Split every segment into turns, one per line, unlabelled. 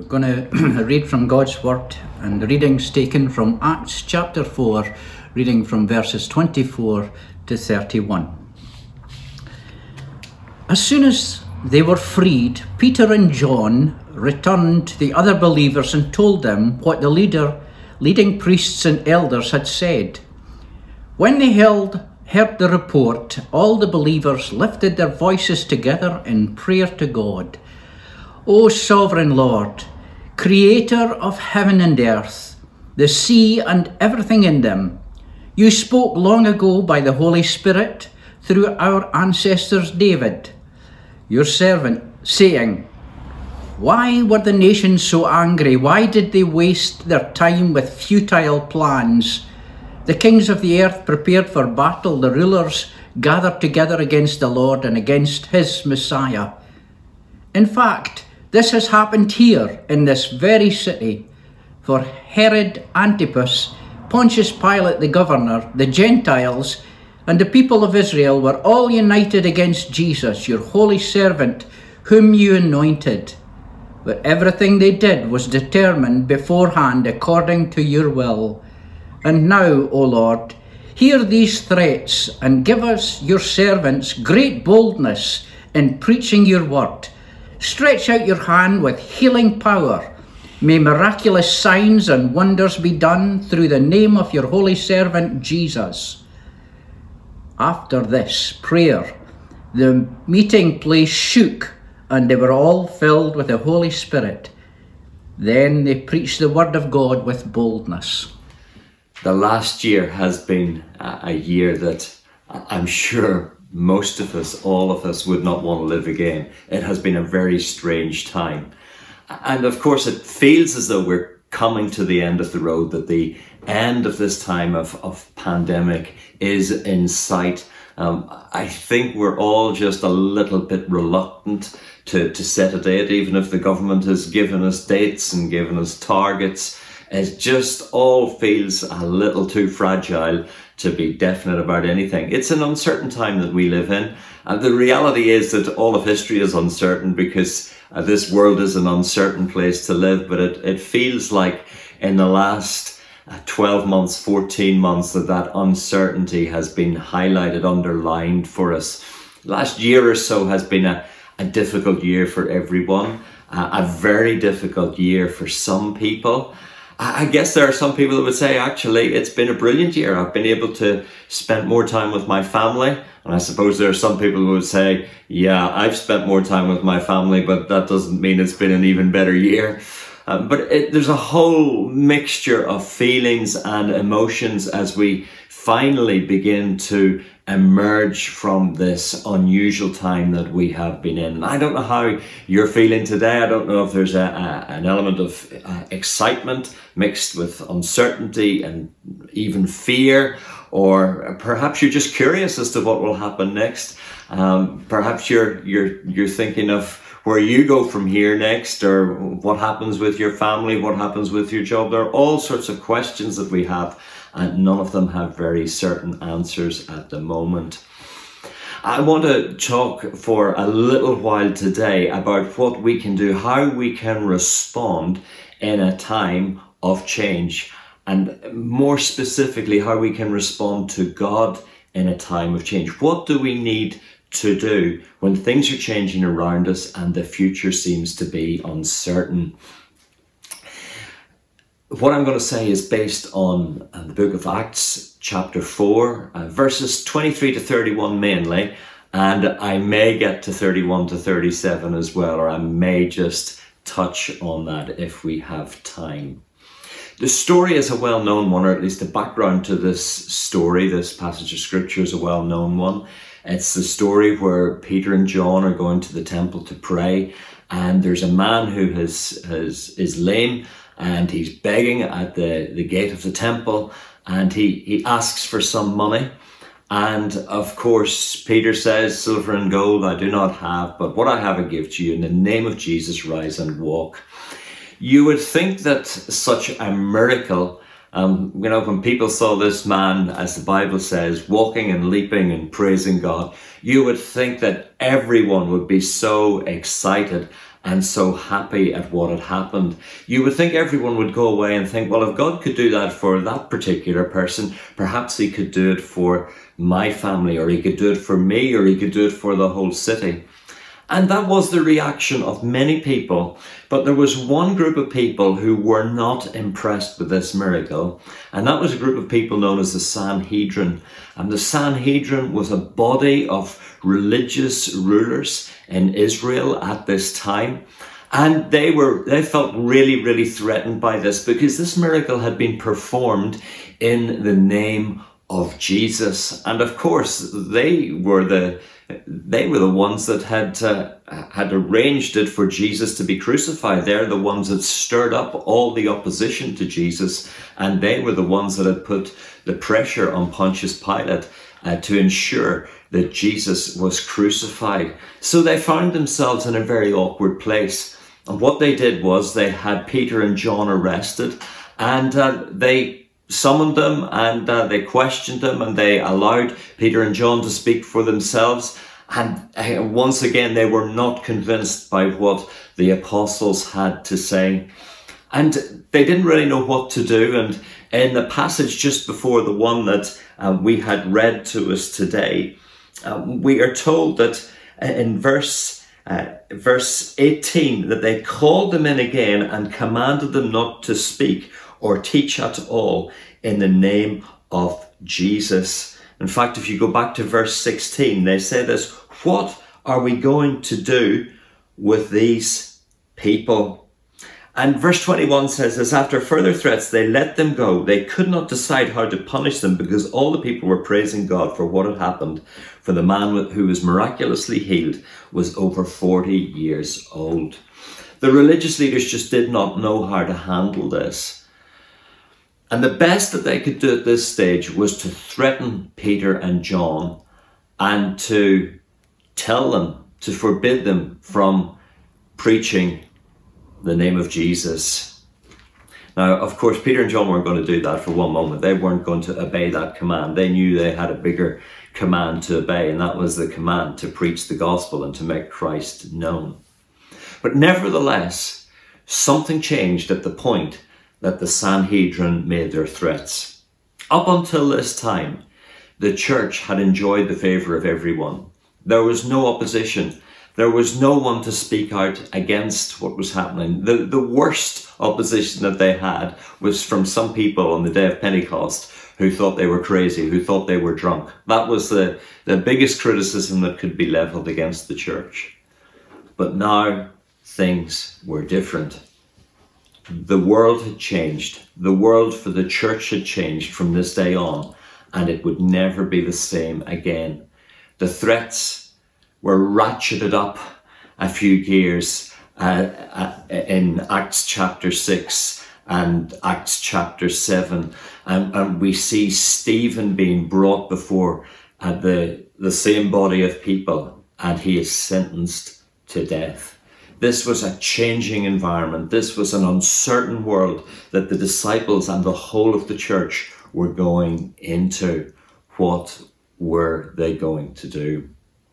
going to read from God's Word, and the reading's taken from Acts chapter 4, reading from verses 24 to 31. As soon as they were freed, Peter and John returned to the other believers and told them what the leading priests and elders had said. When they heard the report, all the believers lifted their voices together in prayer to God. O sovereign Lord, creator of heaven and earth, the sea and everything in them, you spoke long ago by the Holy Spirit through our ancestors David, your servant, saying, why were the nations so angry? Why did they waste their time with futile plans? The kings of the earth prepared for battle. The rulers gathered together against the Lord and against his Messiah. In fact, this has happened here in this very city. For Herod Antipas, Pontius Pilate the governor, the Gentiles, and the people of Israel were all united against Jesus, your holy servant, whom you anointed. But everything they did was determined beforehand according to your will. And now, O Lord, hear these threats and give us, your servants, great boldness in preaching your word. Stretch out your hand with healing power. May miraculous signs and wonders be done through the name of your holy servant Jesus. After this prayer, the meeting place shook, and they were all filled with the Holy Spirit. Then they preached the word of God with boldness.
The last year has been a year that I'm sure most of us, all of us, would not want to live again. It has been a very strange time. And of course, it feels as though we're coming to the end of the road, that the end of this time of pandemic is in sight. I think we're all just a little bit reluctant to set a date, even if the government has given us dates and given us targets. It just all feels a little too fragile to be definite about anything. It's an uncertain time that we live in. And the reality is that all of history is uncertain, because this world is an uncertain place to live. But it feels like in the last 12 months, 14 months, that uncertainty has been highlighted, underlined for us. Last year or so has been a difficult year for everyone, a very difficult year for some people. I guess there are some people that would say, actually, it's been a brilliant year. I've been able to spend more time with my family. And I suppose there are some people who would say, yeah, I've spent more time with my family, but that doesn't mean it's been an even better year. But there's a whole mixture of feelings and emotions as we finally begin to emerge from this unusual time that we have been in. I don't know how you're feeling today. I don't know if there's an element of excitement mixed with uncertainty and even fear, or perhaps you're just curious as to what will happen next. Perhaps you're thinking of where you go from here next, or what happens with your family, what happens with your job. There are all sorts of questions that we have, and none of them have very certain answers at the moment. I want to talk for a little while today about what we can do, how we can respond in a time of change, and more specifically, how we can respond to God in a time of change. What do we need to do when things are changing around us and the future seems to be uncertain? What I'm going to say is based on the book of Acts, chapter 4, verses 23 to 31 mainly, and I may get to 31 to 37 as well, or I may just touch on that if we have time. The story is a well-known one, or at least the background to this story, this passage of scripture, is a well-known one. It's the story where Peter and John are going to the temple to pray, and there's a man who is lame, and he's begging at the gate of the temple, and he asks for some money. And of course, Peter says, silver and gold I do not have, but what I have I give to you. In the name of Jesus, rise and walk. You would think that such a miracle, when people saw this man, as the Bible says, walking and leaping and praising God, you would think that everyone would be so excited and so happy at what had happened. You would think everyone would go away and think, well, if God could do that for that particular person, perhaps he could do it for my family, or he could do it for me, or he could do it for the whole city. And that was the reaction of many people. But there was one group of people who were not impressed with this miracle. And that was a group of people known as the Sanhedrin. And the Sanhedrin was a body of religious rulers in Israel at this time. And they felt really, really threatened by this, because this miracle had been performed in the name of Jesus. And of course, they were the ones that had arranged it for Jesus to be crucified. They're the ones that stirred up all the opposition to Jesus, and they were the ones that had put the pressure on Pontius Pilate to ensure that Jesus was crucified. So they found themselves in a very awkward place. And what they did was they had Peter and John arrested, and they summoned them, and they questioned them, and they allowed Peter and John to speak for themselves. And once again, they were not convinced by what the apostles had to say. And they didn't really know what to do. And in the passage just before the one that we had read to us today, we are told that in verse 18, that they called them in again and commanded them not to speak or teach at all in the name of Jesus. In fact, if you go back to verse 16, they say this: what are we going to do with these people? And verse 21 says this: after further threats, they let them go. They could not decide how to punish them, because all the people were praising God for what had happened. For the man who was miraculously healed was over 40 years old. The religious leaders just did not know how to handle this. And the best that they could do at this stage was to threaten Peter and John and to tell them, to forbid them from preaching the name of Jesus. Now, of course, Peter and John weren't going to do that for one moment. They weren't going to obey that command. They knew they had a bigger command to obey, and that was the command to preach the gospel and to make Christ known. But nevertheless, something changed at the point that the Sanhedrin made their threats. Up until this time, the church had enjoyed the favour of everyone. There was no opposition. There was no one to speak out against what was happening. The worst opposition that they had was from some people on the day of Pentecost who thought they were crazy, who thought they were drunk. That was the biggest criticism that could be levelled against the church. But now things were different. The world had changed. The world for the church had changed from this day on, and it would never be the same again. The threats were ratcheted up a few gears in Acts chapter 6 and Acts chapter 7. And we see Stephen being brought before the same body of people, and he is sentenced to death. This was a changing environment. This was an uncertain world that the disciples and the whole of the church were going into. What were they going to do?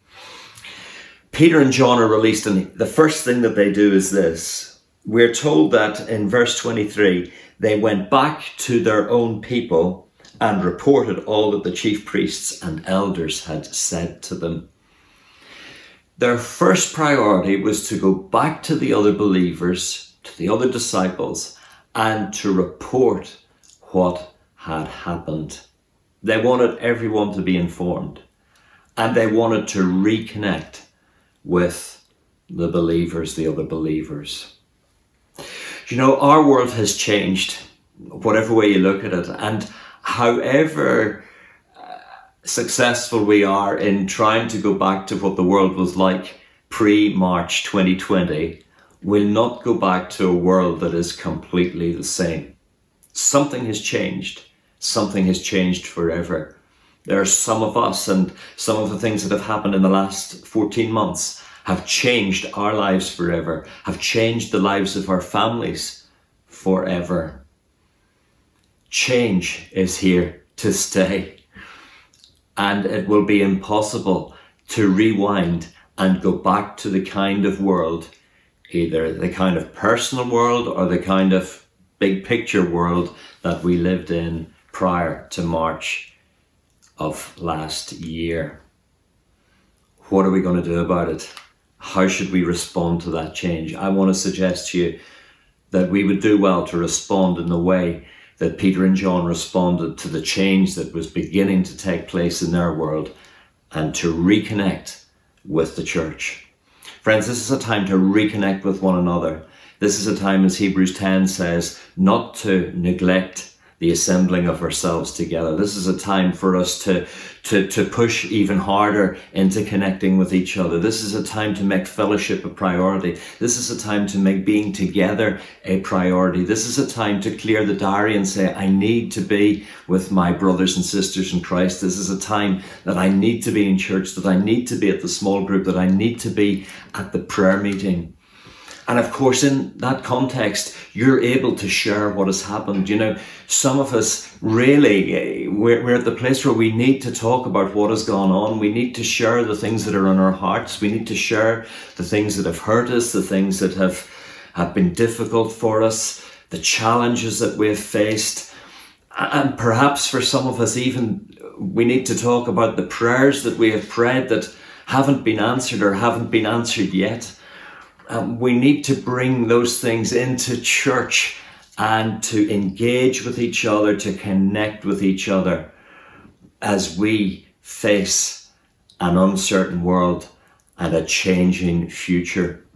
Peter and John are released, and the first thing that they do is this. We're told that in verse 23, they went back to their own people and reported all that the chief priests and elders had said to them. Their first priority was to go back to the other believers, to the other disciples, and to report what had happened. They wanted everyone to be informed, and they wanted to reconnect with the believers, the other believers. You know, our world has changed, whatever way you look at it, and however successful we are in trying to go back to what the world was like pre-March 2020, we'll not go back to a world that is completely the same. Something has changed. Something has changed forever. There are some of us, and some of the things that have happened in the last 14 months have changed our lives forever, have changed the lives of our families forever. Change is here to stay, and it will be impossible to rewind and go back to the kind of world either the kind of personal world or the kind of big picture world that we lived in prior to March of last year. What are we going to do about it? How should we respond to that change? I want to suggest to you that we would do well to respond in the way that Peter and John responded to the change that was beginning to take place in their world, and to reconnect with the church. Friends, this is a time to reconnect with one another. This is a time, as Hebrews 10 says, not to neglect the assembling of ourselves together. This is a time for us to push even harder into connecting with each other. This is a time to make fellowship a priority. This is a time to make being together a priority. This is a time to clear the diary and say, I need to be with my brothers and sisters in Christ. This is a time that I need to be in church, that I need to be at the small group, that I need to be at the prayer meeting. And of course, in that context, you're able to share what has happened. You know, some of us really, we're at the place where we need to talk about what has gone on. We need to share the things that are in our hearts. We need to share the things that have hurt us, the things that have been difficult for us, the challenges that we've faced. And perhaps for some of us even, we need to talk about the prayers that we have prayed that haven't been answered or haven't been answered yet. We need to bring those things into church and to engage with each other, to connect with each other as we face an uncertain world and a changing future.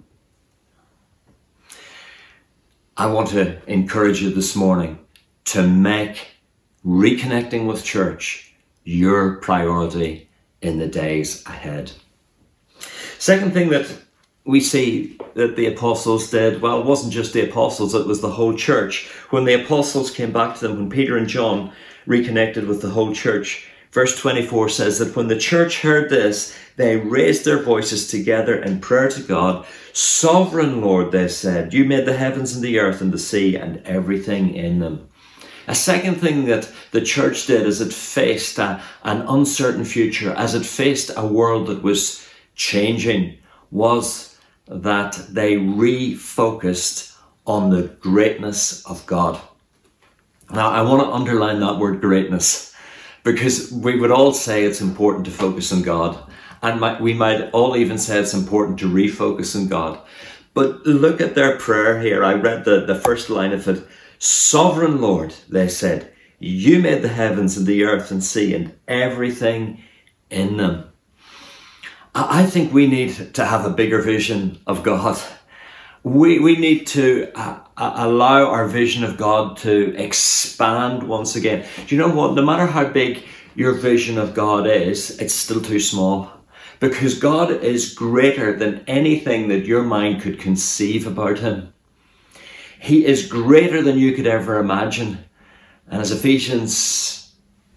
I want to encourage you this morning to make reconnecting with church your priority in the days ahead. Second thing that we see that the apostles did, well, it wasn't just the apostles, it was the whole church. When the apostles came back to them, when Peter and John reconnected with the whole church, verse 24 says that when the church heard this, they raised their voices together in prayer to God. Sovereign Lord, they said, you made the heavens and the earth and the sea and everything in them. A second thing that the church did as it faced an uncertain future, as it faced a world that was changing, was that they refocused on the greatness of God. Now, I want to underline that word greatness, because we would all say it's important to focus on God, and we might all even say it's important to refocus on God. But look at their prayer here. I read the first line of it. Sovereign Lord, they said, you made the heavens and the earth and sea and everything in them. I think we need to have a bigger vision of God. We need to allow our vision of God to expand once again. Do you know what? No matter how big your vision of God is, it's still too small. Because God is greater than anything that your mind could conceive about him. He is greater than you could ever imagine. And as Ephesians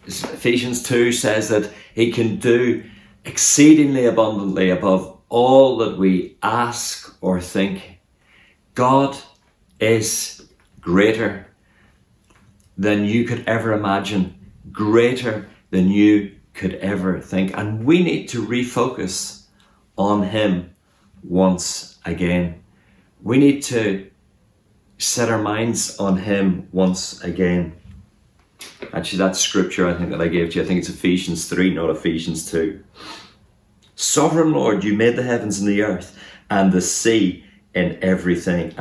2 says, that he can do exceedingly abundantly above all that we ask or think. God is greater than you could ever imagine, greater than you could ever think. And we need to refocus on him once again. We need to set our minds on him once again. Actually, that scripture I think that I gave to you, I think it's Ephesians 3, not Ephesians 2. Sovereign Lord, you made the heavens and the earth and the sea and everything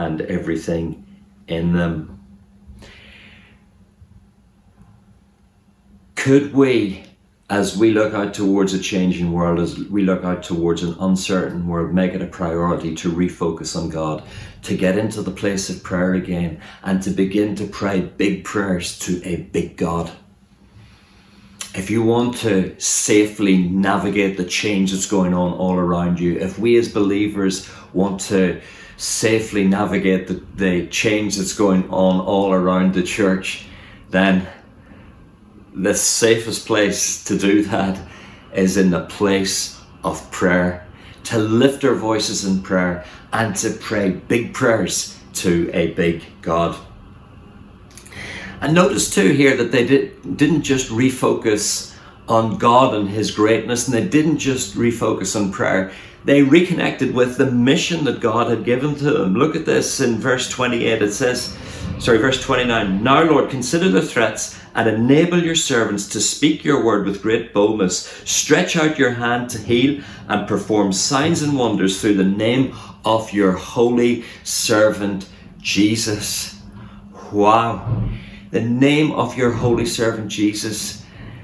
in them. Could we, as we look out towards a changing world, as we look out towards an uncertain world, make it a priority to refocus on God, to get into the place of prayer again, and to begin to pray big prayers to a big God? If you want to safely navigate the change that's going on all around you, if we as believers want to safely navigate the change that's going on all around the church, then the safest place to do that is in the place of prayer, to lift our voices in prayer and to pray big prayers to a big God. And notice too here that they didn't just refocus on God and his greatness, and they didn't just refocus on prayer. They reconnected with the mission that God had given to them. Look at this in verse 28. It says, verse 29. Now, Lord, consider the threats and enable your servants to speak your word with great boldness. Stretch out your hand to heal and perform signs and wonders through the name of your holy servant, Jesus. Wow. The name of your holy servant, Jesus.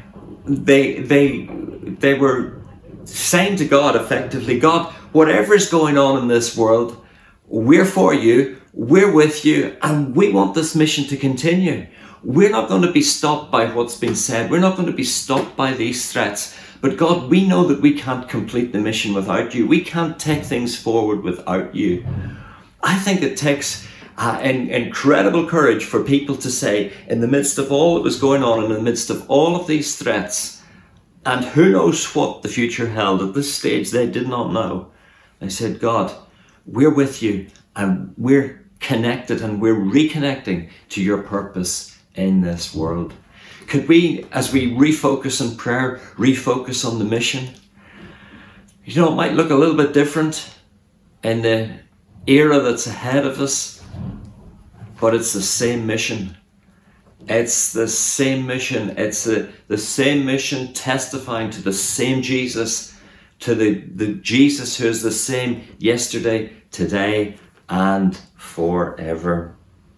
They were saying to God effectively, God, whatever is going on in this world, we're for you, we're with you, and we want this mission to continue. We're not going to be stopped by what's been said. We're not going to be stopped by these threats. But God, we know that we can't complete the mission without you. We can't take things forward without you. I think it takes incredible courage for people to say, in the midst of all that was going on, in the midst of all of these threats, and who knows what the future held, at this stage they did not know. They said, God, we're with you, and we're connected, and we're reconnecting to your purpose in this world. Could we, as we refocus on prayer, refocus on the mission? You know, it might look a little bit different in the era that's ahead of us, but it's the same mission. It's the same mission. It's the same mission, testifying to the same Jesus, to the Jesus who is the same yesterday, today, and forever.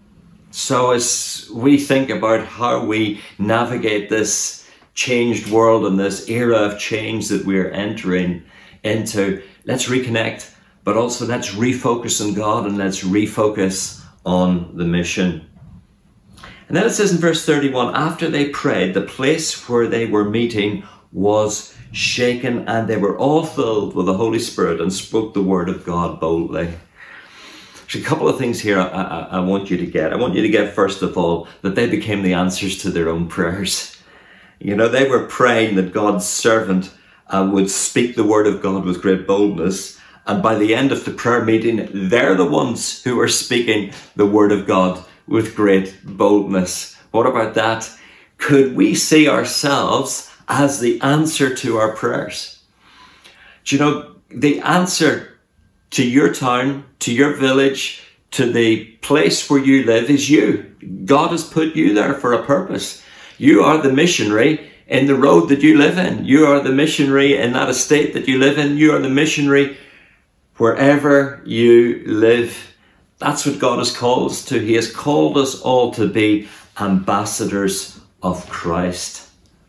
So as we think about how we navigate this changed world and this era of change that we're entering into, let's reconnect, but also let's refocus on God and let's refocus on the mission. And then it says in verse 31, after they prayed, the place where they were meeting was shaken, and they were all filled with the Holy Spirit and spoke the word of God boldly. There's a couple of things here I want you to get. I want you to get, first of all, that they became the answers to their own prayers. You know, they were praying that God's servant would speak the word of God with great boldness. And by the end of the prayer meeting, they're the ones who are speaking the word of God with great boldness. What about that? Could we see ourselves as the answer to our prayers? Do you know, the answer to your town, to your village, to the place where you live is you. God has put you there for a purpose. You are the missionary in the road that you live in. You are the missionary in that estate that you live in. You are the missionary wherever you live. That's what God has called us to. He has called us all to be ambassadors of Christ.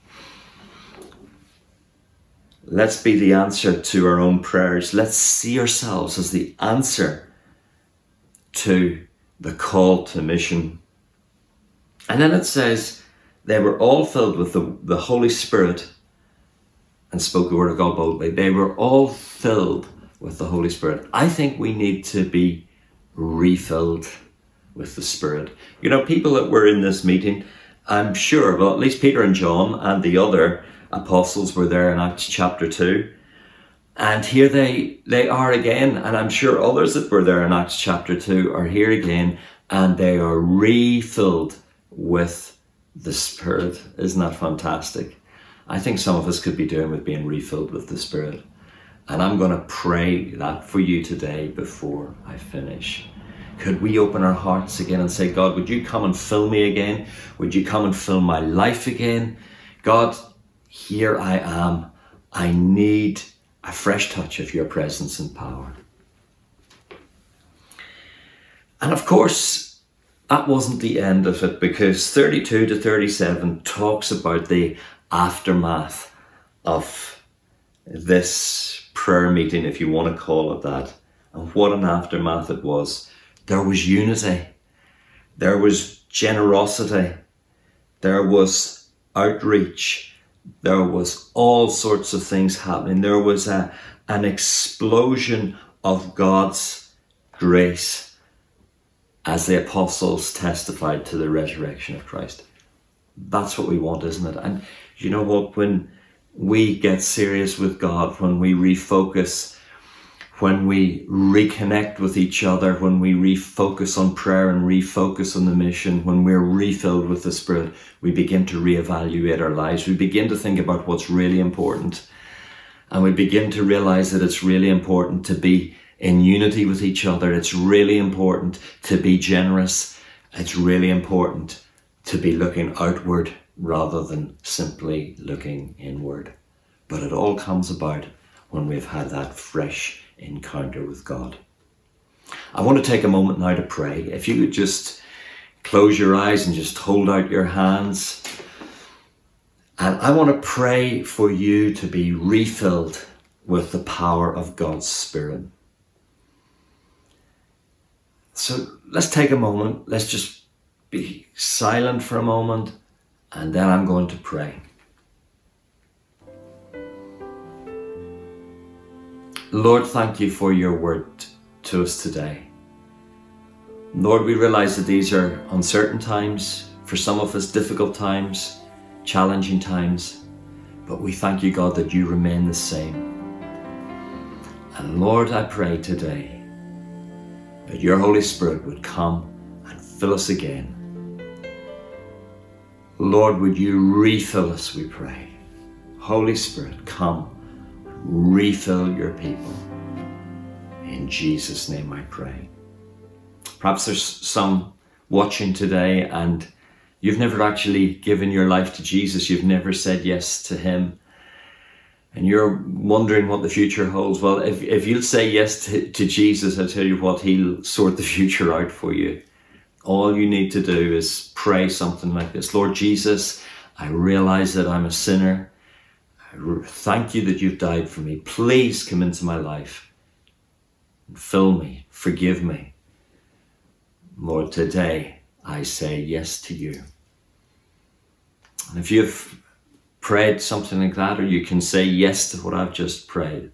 Let's be the answer to our own prayers. Let's see ourselves as the answer to the call to mission. And then it says, they were all filled with the Holy Spirit and spoke the word of God boldly. They were all filled with the Holy Spirit. I think we need to be refilled with the Spirit. You know, people that were in this meeting, I'm sure, well, at least Peter and John and the other apostles were there in Acts chapter 2. And here they are again. And I'm sure others that were there in Acts chapter 2 are here again. And they are refilled with the Spirit. Isn't that fantastic? I think some of us could be doing with being refilled with the Spirit. And I'm going to pray that for you today before I finish. Could we open our hearts again and say, God, would you come and fill me again? Would you come and fill my life again? God, here I am. I need a fresh touch of your presence and power. And of course, that wasn't the end of it, because 32 to 37 talks about the aftermath of this prayer meeting, if you want to call it that. And what an aftermath it was. There was unity. There was generosity. There was outreach. There was all sorts of things happening. There was an explosion of God's grace as the apostles testified to the resurrection of Christ. That's what we want, isn't it? And you know what? When we get serious with God, when we refocus, when we reconnect with each other, when we refocus on prayer and refocus on the mission, when we're refilled with the Spirit, we begin to reevaluate our lives. We begin to think about what's really important. and we begin to realize that it's really important to be in unity with each other. It's really important to be generous. It's really important to be looking outward rather than simply looking inward. But it all comes about when we've had that fresh encounter with God. I want to take a moment now to pray. If you could just close your eyes and just hold out your hands. And I want to pray for you to be refilled with the power of God's Spirit. So let's take a moment. Let's just be silent for a moment, and then I'm going to pray. Lord, thank you for your word to us today. Lord, we realize that these are uncertain times, for some of us difficult times, challenging times, but we thank you, God, that you remain the same. And Lord, I pray today that your Holy Spirit would come and fill us again. Lord, would you refill us, we pray. Holy Spirit, come, refill your people. In Jesus' name I pray. Perhaps there's some watching today and you've never actually given your life to Jesus. You've never said yes to him. And you're wondering what the future holds. Well, if you'll say yes to Jesus, I'll tell you what, he'll sort the future out for you. All you need to do is pray something like this. Lord Jesus, I realize that I'm a sinner. I thank you that you've died for me. Please come into my life. Fill me. Forgive me. Lord, today I say yes to you. And if you've prayed something like that, or you can say yes to what I've just prayed,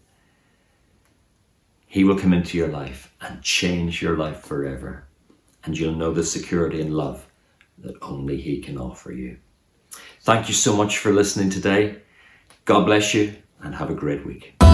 he will come into your life and change your life forever. And you'll know the security and love that only he can offer you. Thank you so much for listening today. God bless you and have a great week.